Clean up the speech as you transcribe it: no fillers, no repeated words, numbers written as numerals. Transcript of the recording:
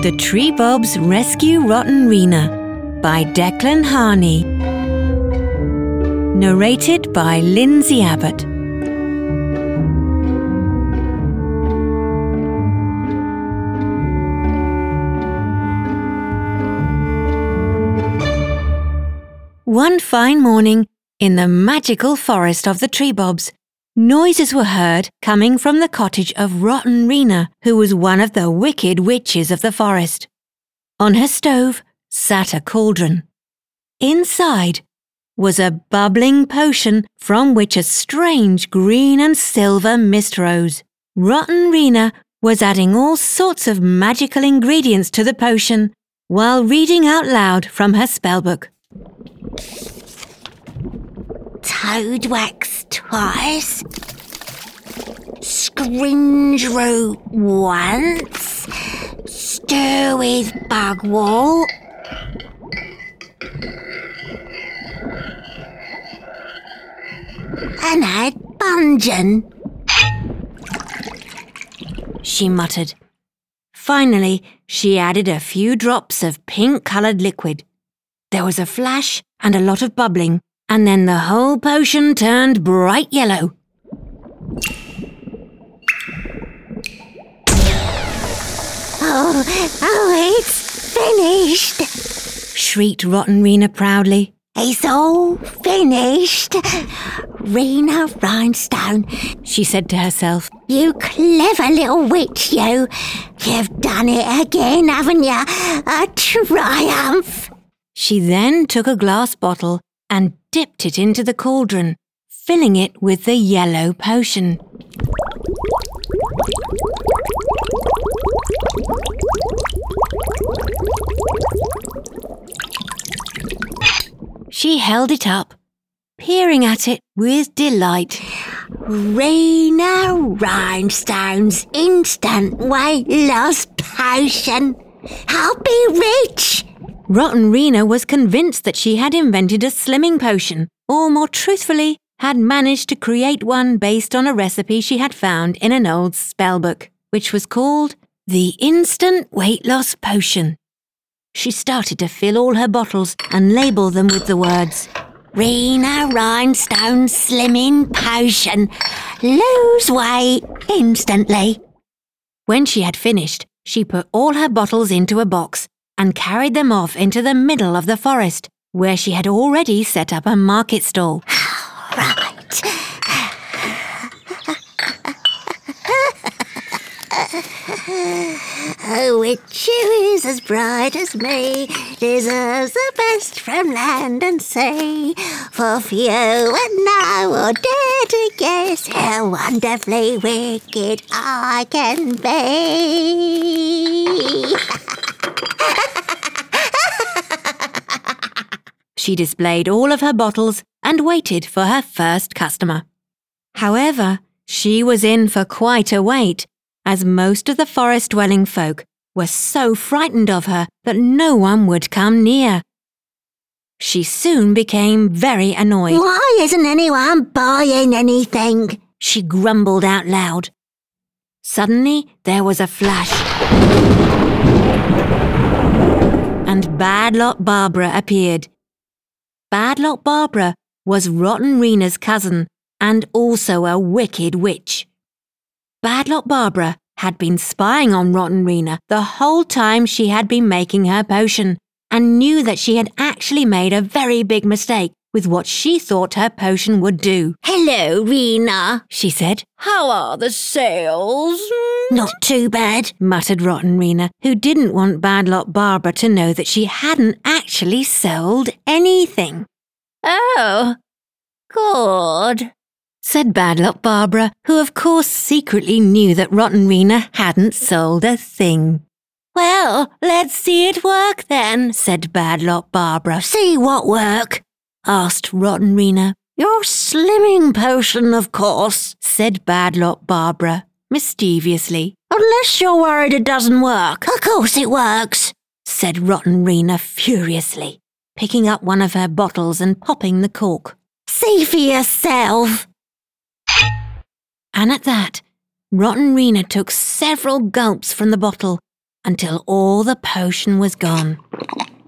The Tree Bobs Rescue Rotten Rena by Declan Harney. Narrated by Lindsay Abbott. One fine morning, in the magical forest of the Tree Bobs, noises were heard coming from the cottage of Rotten Rena, who was one of the wicked witches of the forest. On her stove sat a cauldron. Inside was a bubbling potion from which a strange green and silver mist rose. Rotten Rena was adding all sorts of magical ingredients to the potion while reading out loud from her spellbook. Toad wax twice, scringe root once, stir with bugwort, and add bungin, she muttered. Finally, she added a few drops of pink-coloured liquid. There was a flash and a lot of bubbling, and then the whole potion turned bright yellow. Oh, it's finished, shrieked Rotten Rena proudly. It's all finished. Rena Rhinestone, she said to herself. You clever little witch, you. You've done it again, haven't you? A triumph. She then took a glass bottle and dipped it into the cauldron, filling it with the yellow potion. She held it up, peering at it with delight. Rena Rhinestone's instant weight loss potion. I'll be rich. Rotten Rena was convinced that she had invented a slimming potion, or more truthfully, had managed to create one based on a recipe she had found in an old spellbook, which was called the Instant Weight Loss Potion. She started to fill all her bottles and label them with the words, Rena Rhinestone Slimming Potion. Lose weight instantly. When she had finished, she put all her bottles into a box and carried them off into the middle of the forest, where she had already set up a market stall. Right. A witch who is as bright as me deserves the best from land and sea. For few and I will dare to guess how wonderfully wicked I can be. She displayed all of her bottles and waited for her first customer. However, she was in for quite a wait, as most of the forest-dwelling folk were so frightened of her that no one would come near. She soon became very annoyed. Why isn't anyone buying anything? She grumbled out loud. Suddenly, there was a flash, and Bad Lot Barbara appeared. Bad Lot Barbara was Rotten Rena's cousin and also a wicked witch. Bad Lot Barbara had been spying on Rotten Rena the whole time she had been making her potion and knew that she had actually made a very big mistake with what she thought her potion would do. Hello, Rena, she said. How are the sales? Not too bad, muttered Rotten Rena, who didn't want Bad Lot Barbara to know that she hadn't actually sold anything. Oh, good, said Bad Lot Barbara, who of course secretly knew that Rotten Rena hadn't sold a thing. Well, let's see it work then, said Bad Lot Barbara. See what work? Asked Rotten Rena. Your slimming potion, of course, said Bad Lot Barbara, mischievously. Unless you're worried it doesn't work. Of course it works, said Rotten Rena furiously, picking up one of her bottles and popping the cork. See for yourself. And at that, Rotten Rena took several gulps from the bottle until all the potion was gone.